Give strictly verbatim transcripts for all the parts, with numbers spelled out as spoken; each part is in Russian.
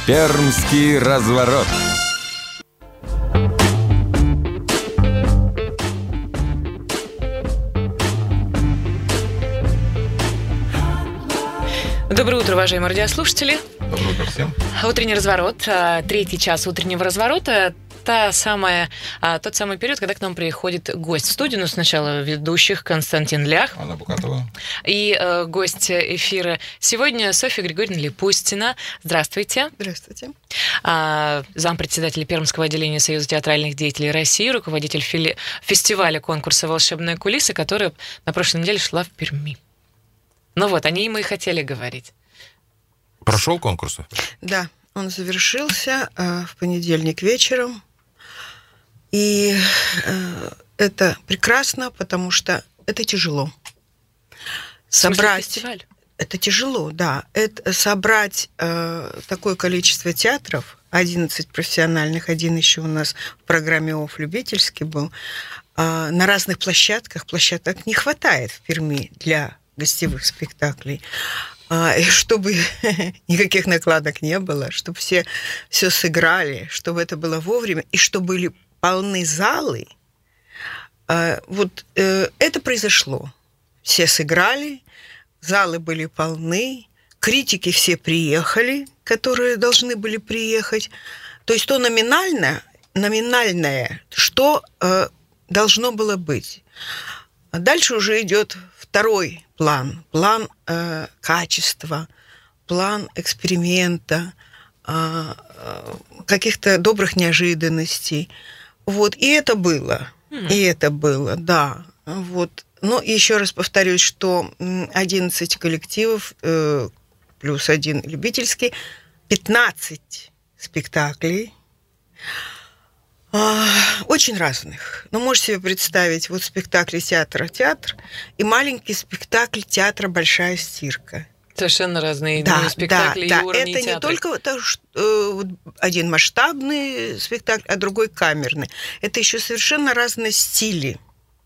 Пермский разворот. Доброе утро, уважаемые радиослушатели. Доброе утро всем. Утренний разворот, третий час утреннего разворота. Та самая, тот самый период, когда к нам приходит гость в студию. Ну, сначала ведущих Константин Лях. Анна Букатова. И э, гость эфира сегодня Софья Григорьевна Липустина. Здравствуйте. Здравствуйте. А, зампредседателя Пермского отделения Союза театральных деятелей России, руководитель фили... фестиваля конкурса «Волшебные кулисы», которая на прошлой неделе шла в Перми. Ну вот, о ней мы и хотели говорить. Прошел конкурс? Да, он завершился э, в понедельник вечером. И э, это прекрасно, потому что это тяжело. Собрать... Фестиваль? Это тяжело, да. Это, собрать э, такое количество театров, одиннадцать профессиональных, один еще у нас в программе ОФ любительский был, э, на разных площадках. Площадок не хватает в Перми для гостевых спектаклей. И чтобы никаких накладок не было, чтобы все, все сыграли, чтобы это было вовремя, и чтобы были полны залы. Вот это произошло. Все сыграли, залы были полны, критики все приехали, которые должны были приехать. То есть то номинально, номинальное, что должно было быть. А дальше уже идет второй план, план э, качества, план эксперимента, э, каких-то добрых неожиданностей. Вот, и это было, mm. и это было, да. Вот. Но еще раз повторюсь, что одиннадцать коллективов э, плюс один любительский, пятнадцать спектаклей. Очень разных. Ну, можете себе представить, вот спектакли театра «Театр» и маленький спектакль театра «Большая стирка». Совершенно разные да, спектакли да, и уровни это театра. Не только вот, э, один масштабный спектакль, а другой камерный. Это еще совершенно разные стили,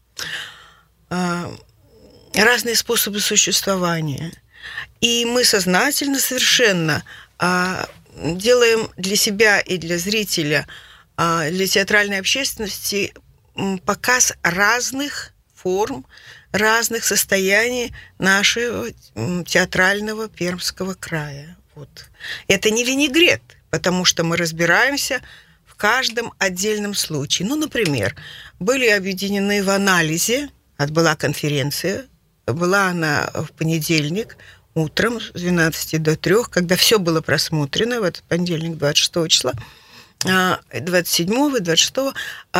э, разные способы существования. И мы сознательно совершенно э, делаем для себя и для зрителя, для театральной общественности показ разных форм, разных состояний нашего театрального Пермского края. Вот. Это не винегрет, потому что мы разбираемся в каждом отдельном случае. Ну, например, были объединены в анализе, была конференция, была она в понедельник утром с двенадцати до трёх, когда все было просмотрено, в этот понедельник, двадцать шестого числа, двадцать седьмого и двадцать шестого,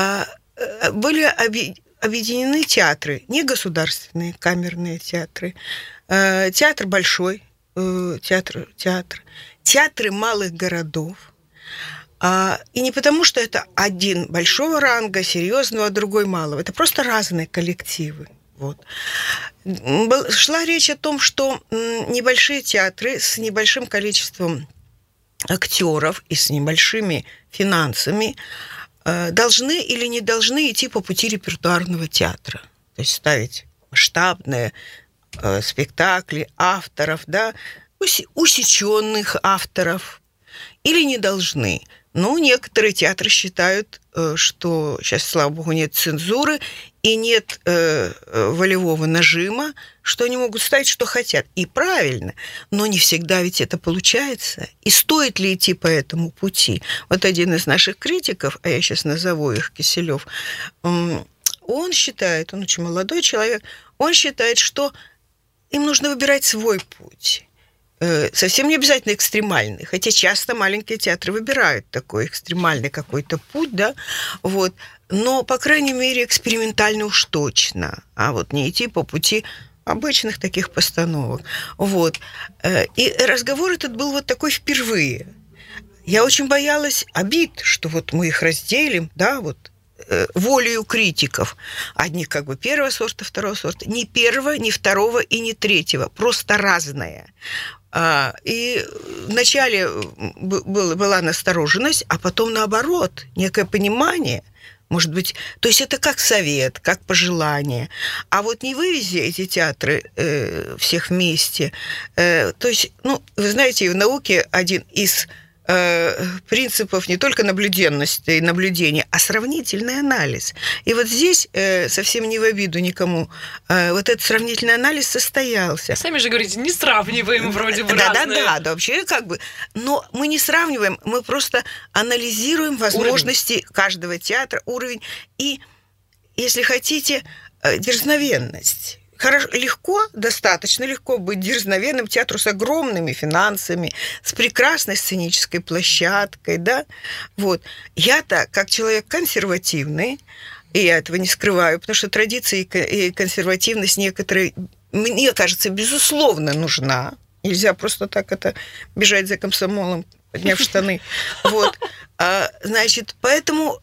были объединены театры, не государственные, камерные театры, театр большой, театр, театр, театры малых городов. И не потому, что это один большого ранга, серьезного, а другой малого. Это просто разные коллективы. Вот. Шла речь о том, что небольшие театры с небольшим количеством актеров и с небольшими финансами э, должны или не должны идти по пути репертуарного театра. То есть ставить масштабные э, спектакли авторов, да, уси- усеченных авторов, или не должны. Ну, некоторые театры считают, э, что сейчас, слава богу, нет цензуры и нет э, волевого нажима, что они могут ставить, что хотят. И правильно, но не всегда ведь это получается. И стоит ли идти по этому пути? Вот один из наших критиков, а я сейчас назову их, Киселев, он считает, он очень молодой человек, он считает, что им нужно выбирать свой путь. Совсем не обязательно экстремальный, хотя часто маленькие театры выбирают такой экстремальный какой-то путь, да, вот, но, по крайней мере, экспериментально уж точно, а вот не идти по пути обычных таких постановок, вот. И разговор этот был вот такой впервые. Я очень боялась обид, что вот мы их разделим, да, вот, волею критиков. Одних как бы первого сорта, второго сорта. Ни первого, ни второго и ни третьего. Просто разное. И вначале была настороженность, а потом наоборот, некое понимание. Может быть, то есть это как совет, как пожелание. А вот не вывези эти театры э, всех вместе. Э, то есть, ну, вы знаете, в науке один из принципов не только наблюденности и наблюдения, а сравнительный анализ. И вот здесь, совсем не в обиду никому, вот этот сравнительный анализ состоялся. Сами же говорите, не сравниваем вроде бы да, разные. Да, да, да, вообще как бы. Но мы не сравниваем, мы просто анализируем возможности уровень каждого театра, уровень и, если хотите, дерзновенность. Хорошо, легко, достаточно легко быть дерзновенным театру с огромными финансами, с прекрасной сценической площадкой, да, вот. Я-то, как человек консервативный, и я этого не скрываю, потому что традиции и консервативность некоторые, мне кажется, безусловно нужна. Нельзя просто так это бежать за комсомолом, подняв штаны, вот. Значит, поэтому,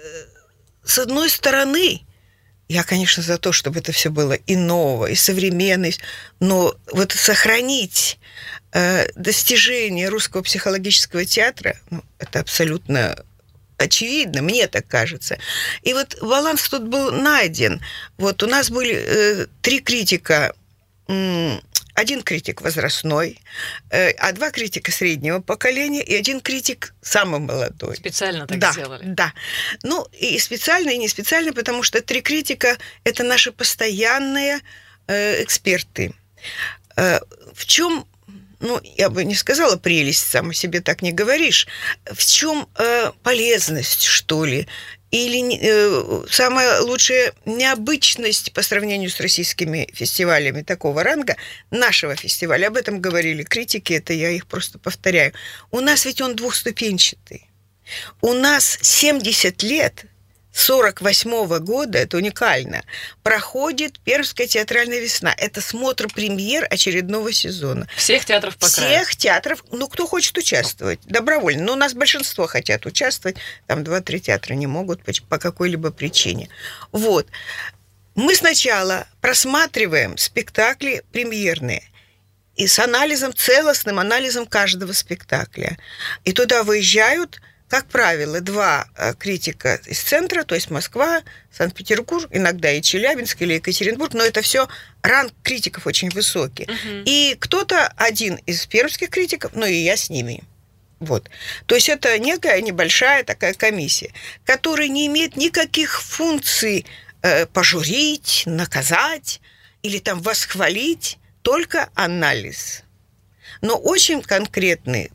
с одной стороны, я, конечно, за то, чтобы это все было и ново, и современно, но вот сохранить э, достижения русского психологического театра, ну, это абсолютно очевидно, мне так кажется. И вот баланс тут был найден. Вот у нас были э, три критика. М- Один критик возрастной, а два критика среднего поколения и один критик самый молодой. Специально так да, сделали? Да. Ну, и специально, и не специально, потому что три критика – это наши постоянные э, эксперты. Э, в чем, ну, я бы не сказала прелесть, сам о себе так не говоришь, в чем э, полезность, что ли, или э, самая лучшая необычность по сравнению с российскими фестивалями такого ранга нашего фестиваля. Об этом говорили критики, это я их просто повторяю. У нас ведь он двухступенчатый. У нас семьдесят лет, сорок восьмого года, это уникально, проходит Пермская театральная весна. Это смотр премьер очередного сезона. Всех театров по краю. Всех театров, ну, кто хочет участвовать, добровольно. Но у нас большинство хотят участвовать, там два-три театра не могут по какой-либо причине. Вот. Мы сначала просматриваем спектакли премьерные, и с анализом, целостным анализом каждого спектакля. И туда выезжают, как правило, два критика из центра, то есть Москва, Санкт-Петербург, иногда и Челябинск или Екатеринбург, но это все ранг критиков очень высокий. Uh-huh. И кто-то один из пермских критиков, ну и я с ними. Вот. То есть это некая небольшая такая комиссия, которая не имеет никаких функций э, пожурить, наказать или там восхвалить, только анализ. Но очень конкретный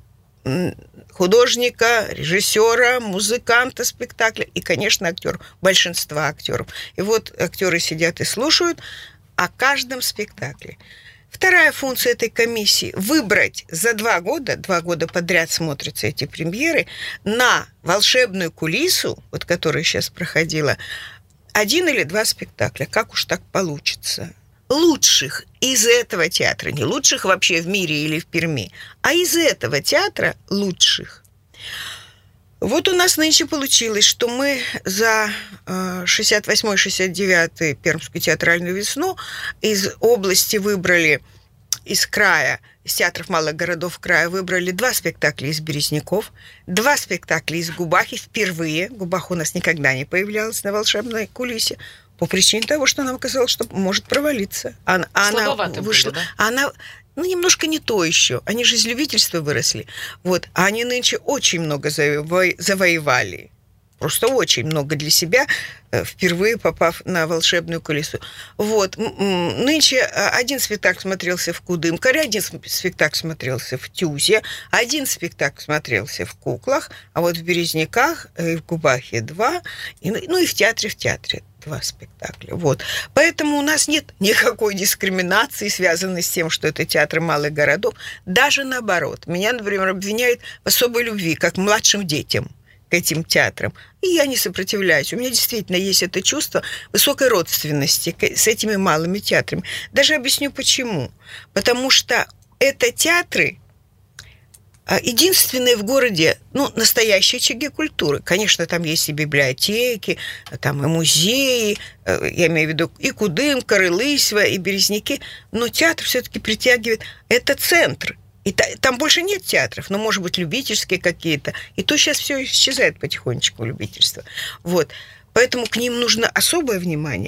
художника, режиссера, музыканта спектакля и, конечно, актер, большинства актеров. И вот актеры сидят и слушают о каждом спектакле. Вторая функция этой комиссии – выбрать за два года, два года подряд смотрятся эти премьеры, на волшебную кулису, вот которая сейчас проходила, один или два спектакля, как уж так получится. Лучших из этого театра, не лучших вообще в мире или в Перми, а из этого театра лучших. Вот у нас нынче получилось, что мы за шестьдесят восьмой шестьдесят девятый Пермскую театральную весну из области выбрали, из края, из театров малых городов края выбрали два спектакля из Березняков, два спектакля из Губахи впервые. Губаха у нас никогда не появлялась на волшебной кулисе, по причине того, что нам казалось, что может провалиться. Она, она вышла, было, да? Она, ну, немножко не то еще. Они же из любительства выросли. Вот. А они нынче очень много заво- завоевали. Просто очень много для себя, впервые попав на волшебную колесо. Вот. Нынче один спектакль смотрелся в Кудымкаре, один спектакль смотрелся в Тюзе, один спектакль смотрелся в Куклах, а вот в Березняках и в Губахе два, и, ну и в театре, в театре два спектакля. Вот. Поэтому у нас нет никакой дискриминации, связанной с тем, что это театры малых городов. Даже наоборот. Меня, например, обвиняют в особой любви, как младшим детям к этим театрам. И я не сопротивляюсь. У меня действительно есть это чувство высокой родственности с этими малыми театрами. Даже объясню почему. Потому что это театры единственные в городе, ну, настоящие очаги культуры. Конечно, там есть и библиотеки, там и музеи, я имею в виду и Кудымкар, и Лысьва, и Березняки, но театр все-таки притягивает, это центр. И там больше нет театров, но, может быть, любительские какие-то. И то сейчас все исчезает потихонечку, любительство. Вот. Поэтому к ним нужно особое внимание.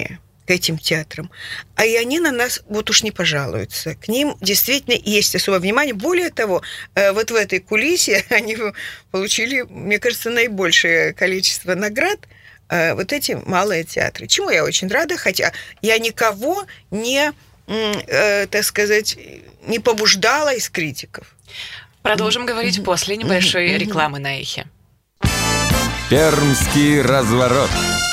к этим театрам, а и они на нас вот уж не пожалуются. К ним действительно есть особое внимание. Более того, вот в этой кулисе они получили, мне кажется, наибольшее количество наград, вот эти малые театры. Чему я очень рада, хотя я никого не, так сказать, не побуждала из критиков. Продолжим mm-hmm. говорить после небольшой mm-hmm. рекламы на Эхе. Пермский разворот.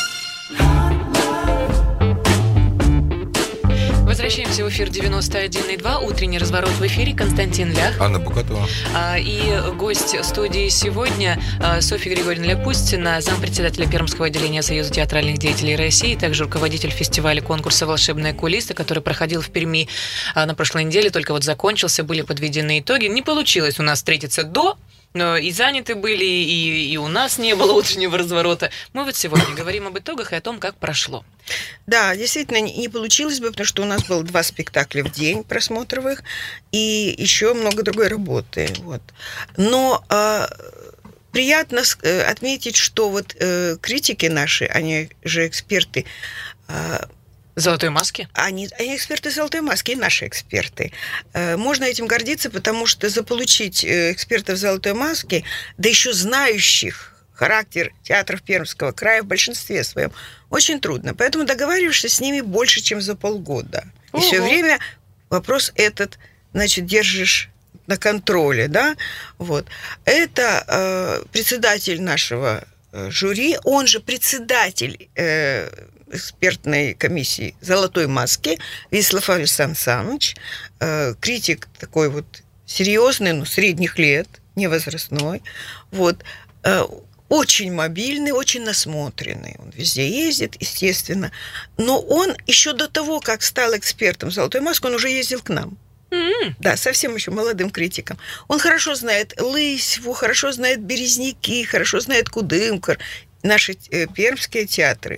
Возвращаемся в эфир девяносто один и два. Утренний разворот в эфире. Константин Лях. Анна Букатова. И гость студии сегодня Софья Григорьевна Ляпустина, зампредседателя Пермского отделения Союза театральных деятелей России, также руководитель фестиваля конкурса «Волшебные кулисы», который проходил в Перми на прошлой неделе, только вот закончился, были подведены итоги. Не получилось у нас встретиться до, и заняты были, и, и у нас не было утреннего разворота. Мы вот сегодня говорим об итогах и о том, как прошло. Да, действительно, не получилось бы, потому что у нас было два спектакля в день просмотровых и еще много другой работы. Вот. Но э, приятно отметить, что вот э, критики наши, они же эксперты, э, «Золотой маски»? Они, они эксперты «Золотой маски», и наши эксперты. Можно этим гордиться, потому что заполучить экспертов «Золотой маски», да еще знающих характер театров Пермского края в большинстве своем, очень трудно. Поэтому договариваешься с ними больше, чем за полгода. И все время вопрос этот, значит, держишь на контроле, да? Вот. Это э, председатель нашего жюри, он же председатель э, экспертной комиссии «Золотой маски» Вячеслав Александр Саныч, э, критик такой вот серьезный, ну, средних лет, невозрастной, вот, э, очень мобильный, очень насмотренный, он везде ездит, естественно, но он еще до того, как стал экспертом «Золотой маски», он уже ездил к нам. Mm-hmm. Да, совсем еще молодым критиком. Он хорошо знает Лысьву, хорошо знает Березники, хорошо знает Кудымкар, наши э, пермские театры.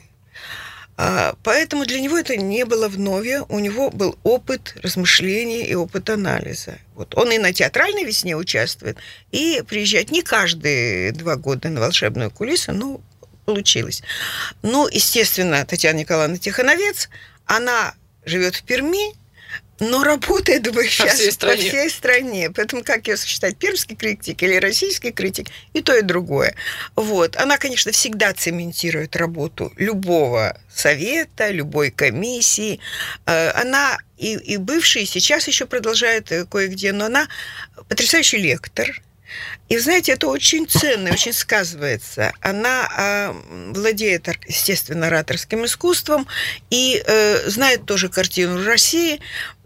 А, поэтому для него это не было вновь. У него был опыт размышления и опыт анализа. Вот. Он и на театральной весне участвует, и приезжает не каждые два года на волшебную кулису, но получилось. Ну, естественно, Татьяна Николаевна Тихоновец, она живет в Перми, но работает, думаю, сейчас по всей стране. По всей стране. Поэтому как ее сочетать, пермский критик или российский критик, и то, и другое. Вот. Она, конечно, всегда цементирует работу любого совета, любой комиссии. Она и, и бывшая, и сейчас еще продолжает кое-где, но она потрясающий лектор. И, знаете, это очень ценно, очень сказывается. Она э, владеет, естественно, ораторским искусством и э, знает тоже картину России.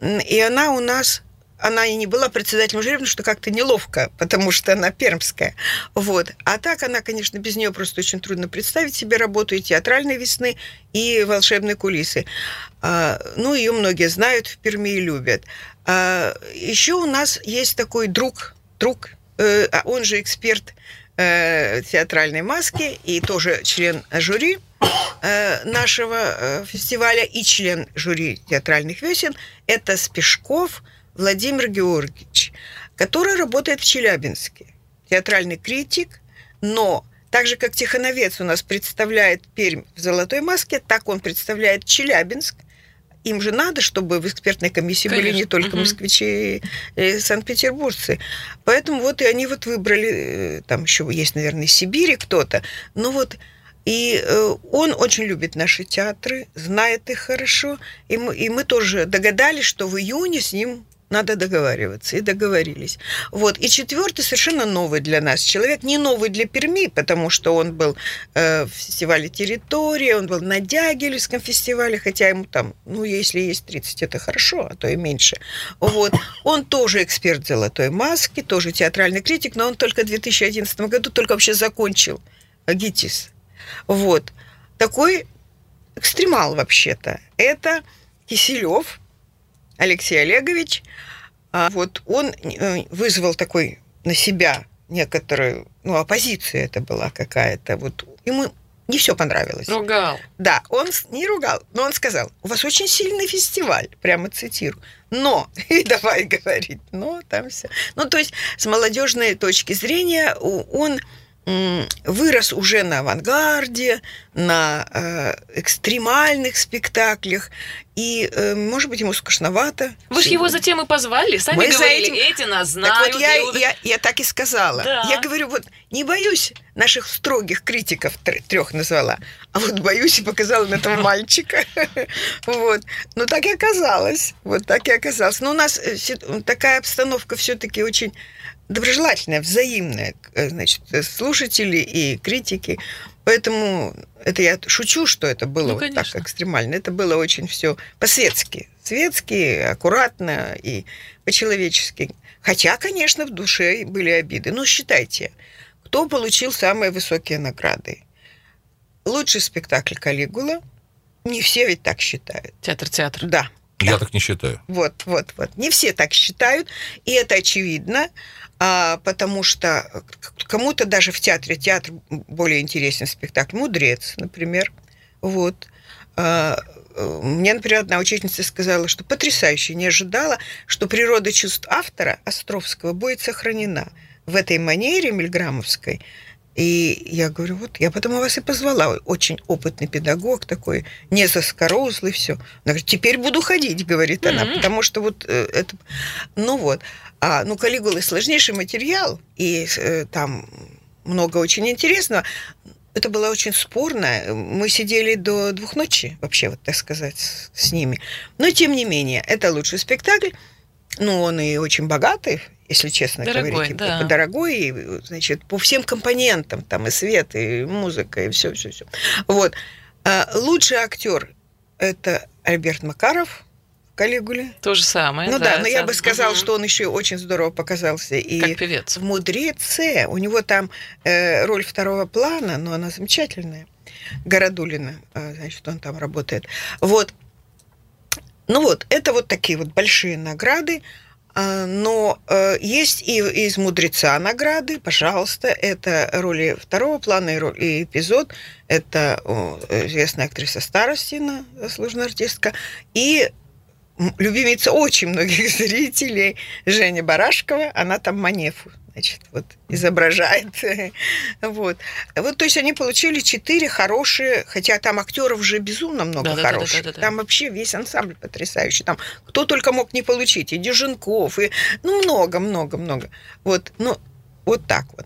И она у нас, она и не была председателем жюри, потому что как-то неловко, потому что она пермская. Вот. А так она, конечно, без нее просто очень трудно представить себе работу и театральной весны, и волшебной кулисы. А, ну, ее многие знают в Перми и любят. А, еще у нас есть такой друг, друг, а он же эксперт э, театральной маски и тоже член жюри э, нашего э, фестиваля и член жюри театральных весен. Это Спешков Владимир Георгиевич, который работает в Челябинске. Театральный критик, но так же, как Тихоновец у нас представляет Пермь в «Золотой маске», так он представляет Челябинск. Им же надо, чтобы в экспертной комиссии Конечно. Были не только угу. москвичи и санкт-петербуржцы. Поэтому вот и они вот выбрали, там еще есть, наверное, из Сибири кто-то, но вот и он очень любит наши театры, знает их хорошо, и мы, и мы тоже догадались, что в июне с ним надо договариваться, и договорились. Вот. И четвертый совершенно новый для нас человек, не новый для Перми, потому что он был э, в фестивале «Территория», он был на Дягилевском фестивале, хотя ему там, ну, если есть тридцать, это хорошо, а то и меньше. Вот. Он тоже эксперт «Золотой маски», тоже театральный критик, но он только в две тысячи одиннадцатом году только вообще закончил ГИТИС. Вот. Такой экстремал вообще-то. Это Киселев Алексей Олегович. Вот он вызвал такой на себя некоторую, ну, оппозицию это была какая-то. Вот ему не все понравилось. Ругал. Да, он не ругал, но он сказал: у вас очень сильный фестиваль, прямо цитирую. Но, и давай говорить, но там все. Ну, то есть, с молодежной точки зрения, он вырос уже на авангарде, на э, экстремальных спектаклях, и, э, может быть, ему скучновато. Вы же его затем и позвали, сами Мы говорили, этим... эти нас знают. Так вот я, любят. я, я так и сказала. Да. Я говорю, вот не боюсь наших строгих критиков, трех назвала, а вот боюсь и показала на этого мальчика. Вот. Ну, так и оказалось. Вот так и оказалось. Но у нас такая обстановка все-таки очень доброжелательная, взаимная, значит, слушатели и критики. Поэтому это я шучу, что это было ну, вот так экстремально. Это было очень все по-светски. Светски, аккуратно и по-человечески. Хотя, конечно, в душе были обиды. Но считайте, кто получил самые высокие награды? Лучший спектакль «Калигула». Не все ведь так считают. Театр-театр. Да. Я да. так не считаю. Вот, вот, вот. Не все так считают, и это очевидно, а, потому что кому-то даже в театре театр более интересен спектакль. «Мудрец», например. Вот. А, мне, например, одна учительница сказала, что потрясающе, не ожидала, что природа чувств автора Островского будет сохранена в этой манере мильграммовской. И я говорю, вот, я потому вас и позвала. Очень опытный педагог такой, не заскорузлый, все. Она говорит, теперь буду ходить, говорит mm-hmm. она, потому что вот э, это... Ну вот. А, ну, «Калигула» сложнейший материал, и э, там много очень интересного. Это было очень спорно. Мы сидели до двух ночи, вообще, вот так сказать, с, с ними. Но, тем не менее, это лучший спектакль. Ну, он и очень богатый, если честно дорогой, говорить. Да. Дорогой, и, значит, по всем компонентам. Там и свет, и музыка, и все-все-все. Вот. А лучший актер – это Альберт Макаров в «Калигуле». То же самое, Ну да. да, но я бы сказала, угу. что он еще очень здорово показался. И как певец. в «Мудреце» у него там э, роль второго плана, но она замечательная. Городулина, э, значит, он там работает. Вот. Ну вот, это вот такие вот большие награды, но есть и из «Мудреца» награды, пожалуйста, это роли второго плана и, роль, и эпизод, это известная актриса Старостина, заслуженная артистка, и любимица очень многих зрителей Женя Барашкова, она там Манефу, значит, вот, изображает. Вот. Вот, то есть они получили четыре хорошие, хотя там актеров уже безумно много да, хороших. Да, да, да, да, да. Там вообще весь ансамбль потрясающий. Там кто только мог не получить, и Дюженков, и ну много-много-много. Вот, ну, вот так вот.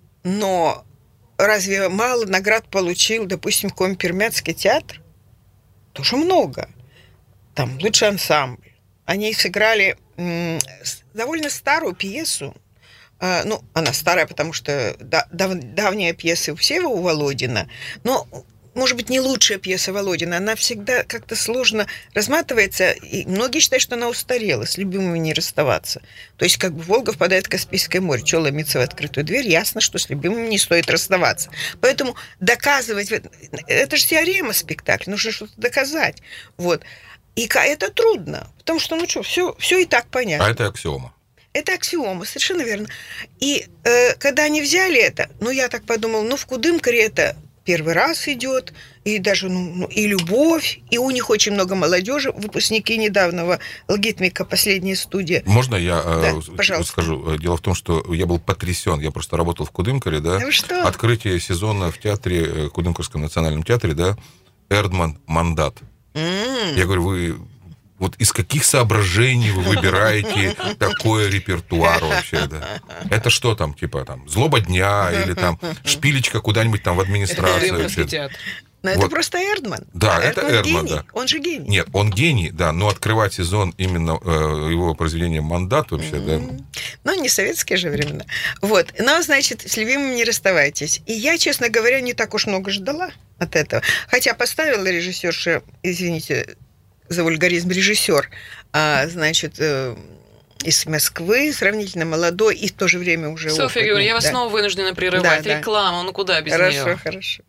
Но разве мало наград получил, допустим, Коми-Пермяцкий театр? Тоже много. Там лучший ансамбль. Они сыграли м- довольно старую пьесу. А, ну, она старая, потому что дав- давняя пьеса у Всева, у Володина. Но, может быть, не лучшая пьеса Володина. Она всегда как-то сложно разматывается. И многие считают, что она устарела, с любимыми не расставаться. То есть, как бы Волга впадает в Каспийское море. Чего ломиться в открытую дверь? Ясно, что с любимыми не стоит расставаться. Поэтому доказывать... Это же теорема спектакля. Нужно что-то доказать. Вот. И это трудно, потому что, ну что, все, все и так понятно. А это аксиома. Это аксиома, совершенно верно. И э, когда они взяли это, ну, я так подумала, ну, в Кудымкаре это первый раз идет, и даже, ну, и любовь, и у них очень много молодежи, выпускники недавнего Лгитмика, последняя студия. Можно я да, э, скажу? Дело в том, что я был потрясен, я просто работал в Кудымкаре, да, ну, что? Открытие сезона в театре, Кудымкарском национальном театре, да, Эрдман «Мандат». Mm. Я говорю, вы вот из каких соображений вы выбираете такой репертуар вообще, да? Это что там, типа там «Злоба дня» или там «Шпилечка» куда-нибудь там в администрации? Но вот. Это просто Эрдман. Да, а это Эрдман, гений. да. Он же гений. Нет, он гений, да, но открывать сезон именно э, его произведением «Мандат» вообще, mm-hmm. да. Ну, не советские же времена. Вот. Но, значит, с любимым не расставайтесь. И я, честно говоря, не так уж много ждала от этого. Хотя поставила режиссерша, извините за вульгаризм, режиссер, а, значит, э, из Москвы, сравнительно молодой и в то же время уже Софья Георгиевна, я вас да. снова вынуждена прерывать. Да, Реклама, ну куда без хорошо, нее? Хорошо, хорошо.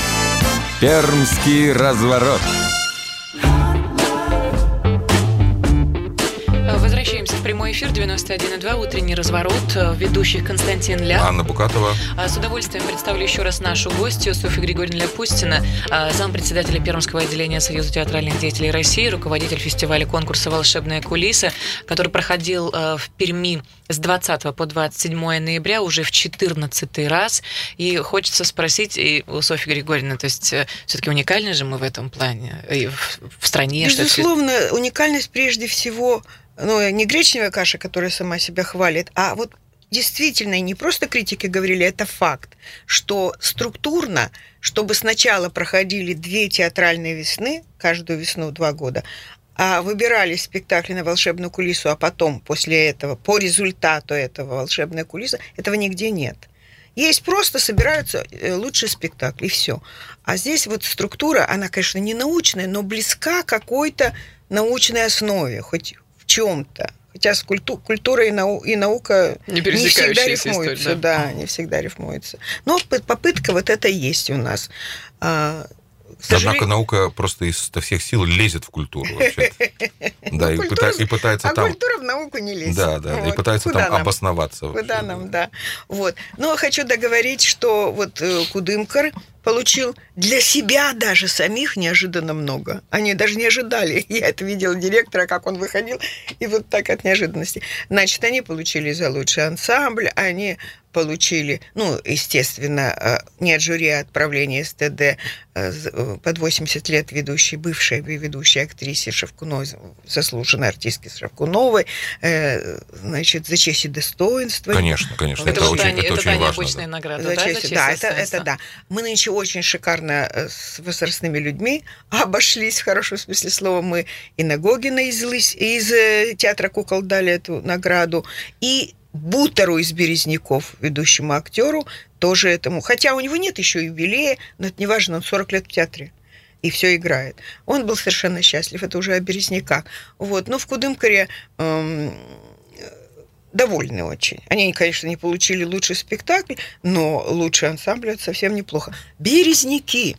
Пермский разворот. Возвращаемся Возвращаемся в прямой эфир девяносто один и два, утренний разворот. Ведущих Константин Ля. Анна Букатова. С удовольствием представлю еще раз нашу гостью Софью Григорьевну Ляпустина, зампредседателя Пермского отделения Союза театральных деятелей России, руководитель фестиваля конкурса «Волшебная кулиса», который проходил в Перми с двадцатого по двадцать седьмое ноября уже в четырнадцатый раз. И хочется спросить и у Софьи Григорьевны, то есть все-таки уникальны же мы в этом плане и в, в стране? Безусловно, что уникальность прежде всего, ну, не гречневая каша, которая сама себя хвалит, а вот действительно, и не просто критики говорили, это факт, что структурно, чтобы сначала проходили две театральные весны, каждую весну два года, а выбирали спектакли на «Волшебную кулису», а потом, после этого, по результату этого «Волшебная кулиса», этого нигде нет. Есть просто собираются лучшие спектакли, и все. А здесь вот структура, она, конечно, не научная, но близка к какой-то научной основе, хоть в чем-то. Хотя с культу- культура и, нау- и наука не, не всегда рифмуются. История, да. да, не всегда рифмуются. Но попытка вот это есть у нас. Однако наука просто из всех сил лезет в культуру вообще. Да, и, культура, пыта, и пытается а там... культура в науку не лезет. Да, да, вот. И пытается Куда там нам? обосноваться. Куда вообще, нам, да. да. Вот. Но хочу договорить, что вот Кудымкар получил для себя даже самих неожиданно много. Они даже не ожидали. Я это видела директора, как он выходил, и вот так от неожиданности. Значит, они получили за лучший ансамбль, они получили, ну, естественно, не от жюри, а от правления СТД под восемьдесят лет ведущей, бывшей ведущей актрисе Шевкуновой, заслуженной артистки Шевкуновой, значит, за честь и достоинство. Конечно, конечно. Это, это, очень, это, это очень важно. необычная да. награда, за да? Честь, За честь да, это, это да. Мы нынче очень шикарно с возрастными людьми обошлись, в хорошем смысле слова. Мы и на Гогина из, из театра кукол дали эту награду, и Бутеру из Березняков, ведущему актеру, тоже этому. Хотя у него нет еще юбилея, но это не важно, он сорок лет в театре. И все играет. Он был совершенно счастлив, это уже о Березняках. Вот. Но в Кудымкаре эм, довольны очень. Они, конечно, не получили лучший спектакль, но лучший ансамбль это совсем неплохо. Березняки.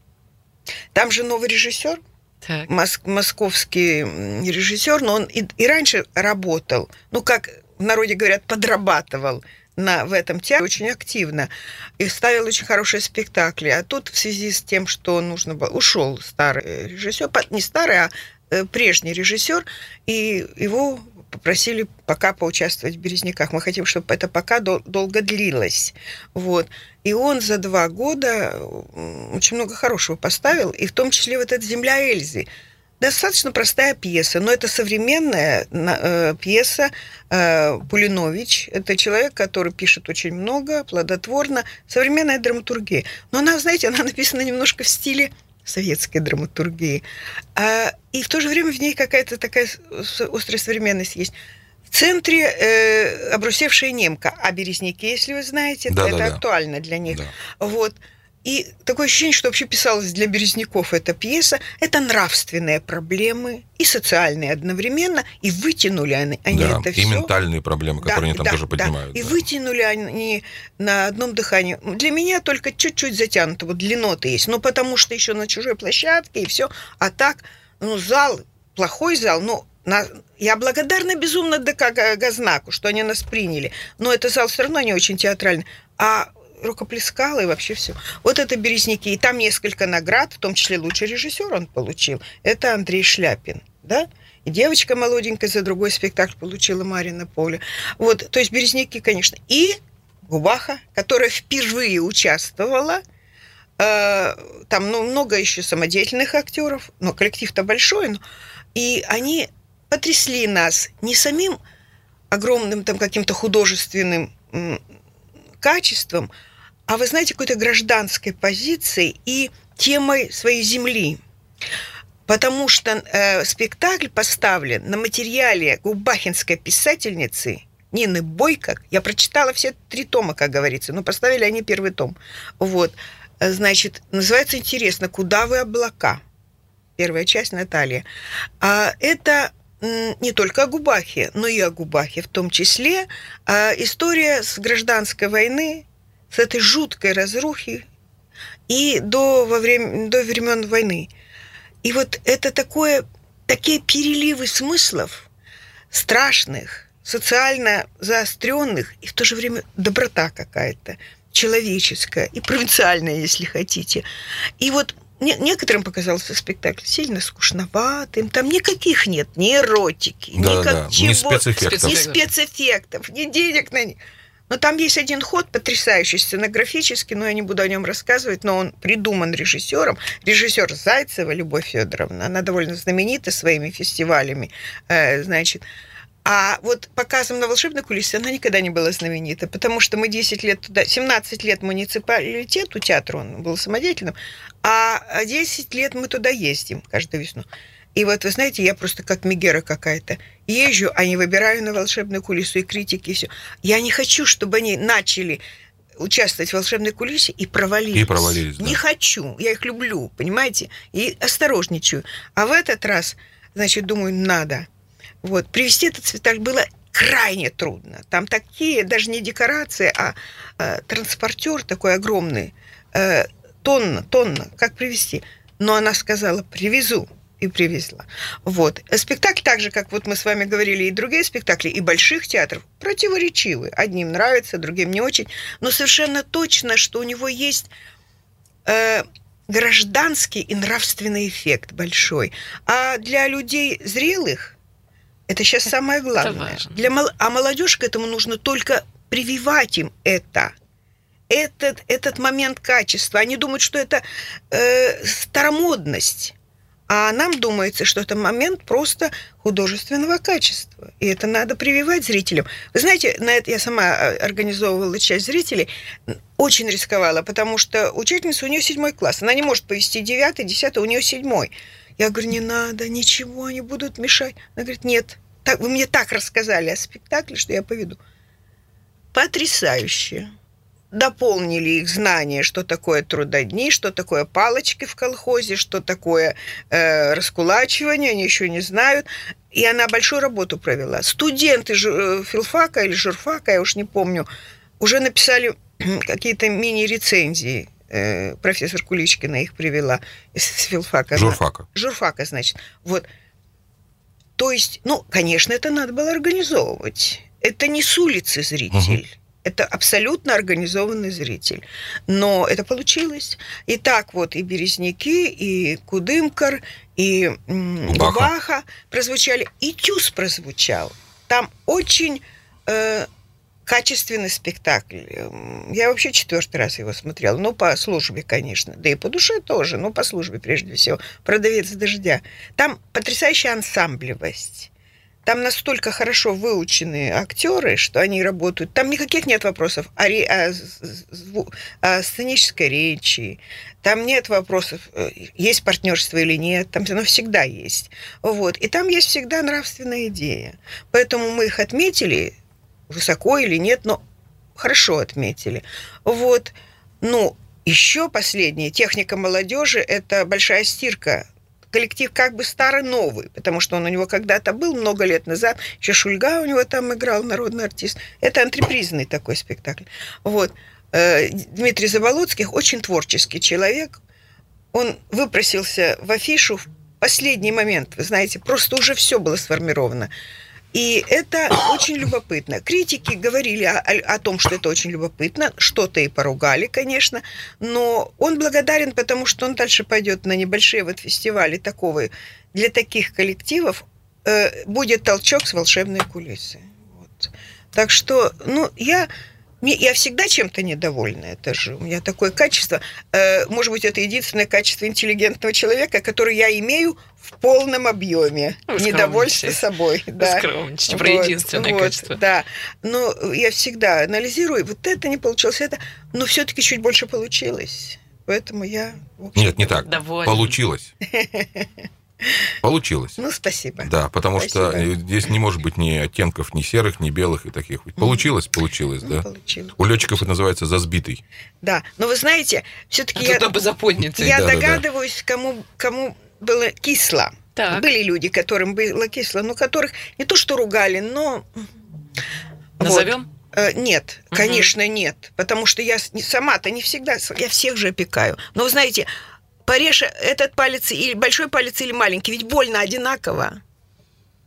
Там же новый режиссер, мос- московский режиссер, но он и, и раньше работал, ну, как в народе говорят, подрабатывал на, в этом театре очень активно и ставил очень хорошие спектакли. А тут в связи с тем, что нужно было... Ушел старый режиссер, не старый, а прежний режиссер, и его попросили пока поучаствовать в «Березняках». Мы хотим, чтобы это пока дол- долго длилось. Вот. И он за два года очень много хорошего поставил, и в том числе вот эта «Земля Эльзы». Достаточно простая пьеса, но это современная э, пьеса. Э, Пулинович – это человек, который пишет очень много, плодотворно. Современная драматургия. Но она, знаете, она написана немножко в стиле советской драматургии. А, и в то же время в ней какая-то такая острая современность есть. В центре э, обрусевшая немка, а «Березняки», если вы знаете, да, это да, актуально да. для них. Да. Вот. И такое ощущение, что вообще писалась для березняков эта пьеса. Это нравственные проблемы и социальные одновременно. И вытянули они, они да, это и все. И ментальные проблемы, которые да, они там да, тоже поднимают. Да. И да. вытянули они на одном дыхании. Для меня только чуть-чуть затянуто. Вот длинноты есть. Ну, потому что еще на чужой площадке и все. А так, ну, зал, плохой зал, но... На... Я благодарна безумно ДК Газнаку, что они нас приняли. Но этот зал все равно не очень театральный. А рукоплескала и вообще все. Вот это «Березняки». И там несколько наград, в том числе лучший режиссер он получил. Это Андрей Шляпин, да? И девочка молоденькая за другой спектакль получила Марина Поле. Вот, то есть «Березняки», конечно. И Губаха, которая впервые участвовала. Э, там ну, много еще самодеятельных актеров, но коллектив-то большой. Но... И они потрясли нас не самим огромным там каким-то художественным м- качеством, а вы знаете, какой-то гражданской позицией и темой своей земли. Потому что э, спектакль поставлен на материале губахинской писательницы Нины Бойко. Я прочитала все три тома, как говорится, но поставили они первый том. Вот. Значит, называется интересно «Куда вы, облака?» Первая часть, Наталья. А это не только о Губахе, но и о Губахе в том числе. А история с гражданской войны, с этой жуткой разрухи и до, во время, до времен войны. И вот это такое, такие переливы смыслов страшных, социально заостренных, и в то же время доброта какая-то, человеческая и провинциальная, если хотите. И вот некоторым показался спектакль сильно скучноватым, там никаких нет, ни эротики, да, ни, да. чего, ни спецэффектов. ни спецэффектов, ни денег на них. Но там есть один ход потрясающий сценографический, но я не буду о нем рассказывать, но он придуман режиссером. Режиссер Зайцева Любовь Федоровна, она довольно знаменита своими фестивалями, э, значит. А вот показом на волшебной кулисе она никогда не была знаменита, потому что мы десять лет туда, семнадцать лет муниципалитету театру, он был самодеятельным, а десять лет мы туда ездим каждую весну. И вот, вы знаете, я просто как Мегера какая-то езжу, а не выбираю на волшебную кулису и критики, и все. Я не хочу, чтобы они начали участвовать в волшебной кулисе и провалились. И провалились, да. Не хочу. Я их люблю, понимаете? И осторожничаю. А в этот раз, значит, думаю, надо. Вот. Привести этот спектакль было крайне трудно. Там такие, даже не декорации, а, а транспортер такой огромный. Э, тонна, тонна. Как привезти? Но она сказала, привезу. И привезла. Вот. Спектакль, так же, как вот мы с вами говорили, и другие спектакли, и больших театров, противоречивы. Одним нравится, другим не очень. Но совершенно точно, что у него есть э, гражданский и нравственный эффект большой. А для людей зрелых это сейчас самое главное. Для мол... А молодежь к этому нужно только прививать им это. Этот, этот момент качества. Они думают, что это э, старомодность. А нам думается, что это момент просто художественного качества. И это надо прививать зрителям. Вы знаете, на это я сама организовывала часть зрителей, очень рисковала, потому что учительница, у нее седьмой класс. Она не может повести девятый, десятый, у нее седьмой. Я говорю, не надо, ничего, они будут мешать. Она говорит, нет, так, вы мне так рассказали о спектакле, что я поведу. Потрясающе. Дополнили их знания, что такое трудодни, что такое палочки в колхозе, что такое э, раскулачивание, они еще не знают. И она большую работу провела. Студенты жу- филфака или журфака, я уж не помню, уже написали какие-то мини-рецензии. Э, профессор Куличкина их привела из филфака. Журфака. Журфака, значит. Вот. То есть, ну, конечно, это надо было организовывать. Это не с улицы зритель. Угу. Это абсолютно организованный зритель. Но это получилось. И так вот и «Березники», и «Кудымкар», и Баха. «Баха» прозвучали. И «Тюз» прозвучал. Там очень э, качественный спектакль. Я вообще четвертый раз его смотрела. Ну, по службе, конечно. Да и по душе тоже, но по службе прежде всего. «Продавец дождя». Там потрясающая ансамблевость. Там настолько хорошо выученные актеры, что они работают. Там никаких нет вопросов о, ре... о... о сценической речи. Там нет вопросов, есть партнерство или нет. Там оно всегда есть. Вот. И там есть всегда нравственная идея. Поэтому мы их отметили, высоко или нет, но хорошо отметили. Вот. Ну, еще последнее. Техника молодежи – это большая стирка. Коллектив как бы старый-новый, потому что он у него когда-то был много лет назад, еще Шульга у него там играл, народный артист. Это антрепризный такой спектакль. Вот. Дмитрий Заболоцких очень творческий человек. Он выпросился в афишу в последний момент, вы знаете, просто уже все было сформировано. И это очень любопытно. Критики говорили о, о том, что это очень любопытно, что-то и поругали, конечно, но он благодарен, потому что он дальше пойдет на небольшие вот фестивали такого. Для таких коллективов э, будет толчок с волшебной кулисы. Вот. Так что, ну, я... Я всегда чем-то недовольна, это же у меня такое качество. Может быть, это единственное качество интеллигентного человека, которое я имею в полном объеме. Недовольство собой. Да. Скромничайте, про единственное вот, качество. Да, но я всегда анализирую, вот это не получилось, это, но все-таки чуть больше получилось. Поэтому я... В общем, Нет, не так. Довольна. Получилось. Получилось. Ну, спасибо. Да, потому спасибо. Что здесь не может быть ни оттенков, ни серых, ни белых и таких. Получилось, получилось, ну, да. Получилось. У летчиков это называется «засбитый». Да, но вы знаете, все-таки а я, тут за подницей. я да, догадываюсь, да, да. Кому, кому было кисло. Так. Были люди, которым было кисло, но которых не то что ругали, но... Назовем? Вот. Нет, конечно, угу. нет. Потому что я сама-то не всегда... Я всех же опекаю. Но вы знаете... Порежь этот палец, или большой палец, или маленький, ведь больно одинаково.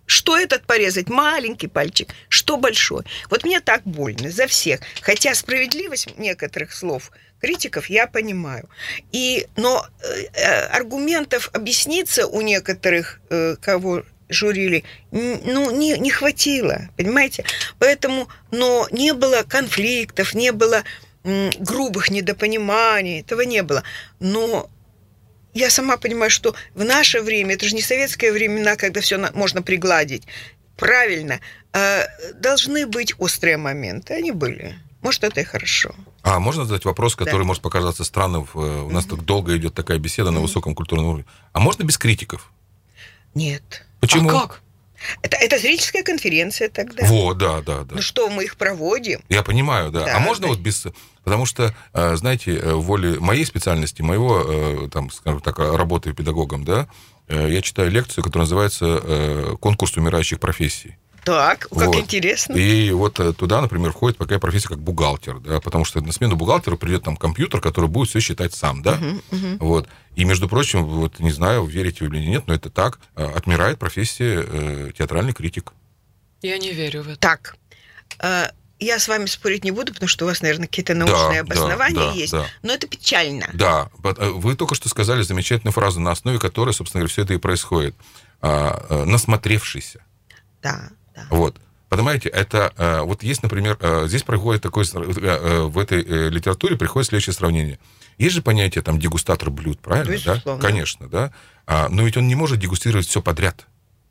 Что этот порезать? Маленький пальчик. Что большой? Вот мне так больно за всех. Хотя справедливость некоторых слов критиков я понимаю. И, но э, аргументов объясниться у некоторых, э, кого журили, ну, не, не хватило, понимаете? Поэтому, но не было конфликтов, не было м, грубых недопониманий, этого не было. Но я сама понимаю, что в наше время, это же не советские времена, когда все можно пригладить. Правильно, э, должны быть острые моменты, они были. Может, это и хорошо. А можно задать вопрос, который да. может показаться странным? У нас mm-hmm. так долго идет такая беседа mm-hmm. на высоком культурном уровне. А можно без критиков? Нет. Почему? А как? Это, это зрительская конференция тогда. Во, да, да, да. Ну что, мы их проводим? Я понимаю, да. да а можно да. вот без... Потому что, знаете, в воле моей специальности, моего, там, скажем так, работы педагогом, да, я читаю лекцию, которая называется «Конкурс умирающих профессий». Так, как вот. интересно. И вот туда, например, входит такая профессия, как бухгалтер, да, потому что на смену бухгалтеру придет там компьютер, который будет все считать сам, да, uh-huh, uh-huh. вот. И, между прочим, вот не знаю, верите вы или нет, но это так, отмирает профессия э, театральный критик. Я не верю в это. Так, э, я с вами спорить не буду, потому что у вас, наверное, какие-то научные да, обоснования да, есть, да. но это печально. Да, вы только что сказали замечательную фразу, на основе которой, собственно говоря, все это и происходит. Насмотревшийся. Да, да. Вот. Понимаете, это вот есть, например, здесь происходит такое, в этой литературе приходит следующее сравнение. Есть же понятие там дегустатор блюд, правильно? Безусловно. Да? Конечно, да. Но ведь он не может дегустировать все подряд.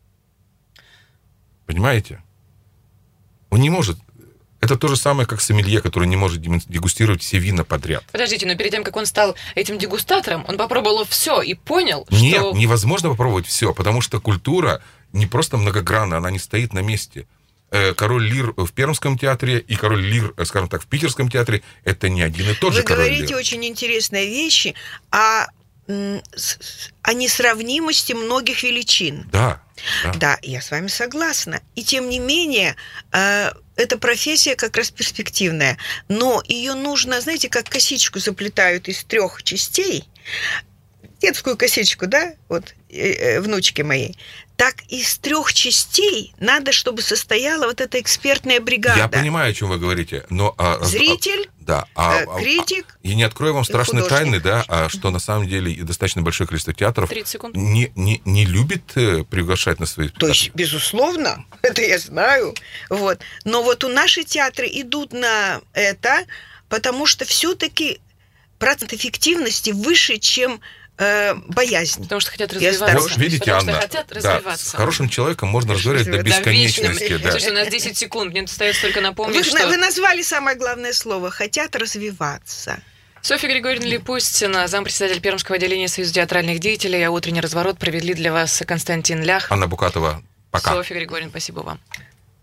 Понимаете? Он не может. Это то же самое, как сомелье, который не может дегустировать все вина подряд. Подождите, но перед тем, как он стал этим дегустатором, он попробовал все и понял, Нет, что... Нет, невозможно попробовать все, потому что культура не просто многогранная, она не стоит на месте. Король Лир в Пермском театре и король Лир, скажем так, в Питерском театре — это не один и тот же король Лир. Вы говорите очень интересные вещи о, о несравнимости многих величин. Да, да. Да, я с вами согласна. И тем не менее, эта профессия как раз перспективная. Но ее нужно, знаете, как косичку заплетают из трех частей, детскую косичку, да, вот внучки моей, так из трех частей надо, чтобы состояла вот эта экспертная бригада. Я понимаю, о чем вы говорите, но... Зритель, а, да, а, критик. И не открою вам страшной художник. тайны, да, а, что на самом деле достаточно большое количество театров секунд. Не, не, не любит приглашать на свои спектакли. То есть, безусловно, это я знаю. Вот. Но вот у наши театры идут на это, потому что все-таки процент эффективности выше, чем э, боязнь. Потому что хотят развиваться. Вот, видите, Потому Анна, что хотят да, развиваться. с хорошим человеком можно разговаривать до бесконечности. Да. Слушайте, у нас десять секунд, мне остается только напомнить, вы, что... Вы назвали самое главное слово. Хотят развиваться. Софья Григорьевна Липустина, зампредседатель Пермского отделения Союза театральных деятелей, а утренний разворот провели для вас Константин Лях. Анна Букатова, пока. Софья Григорьевна, спасибо вам.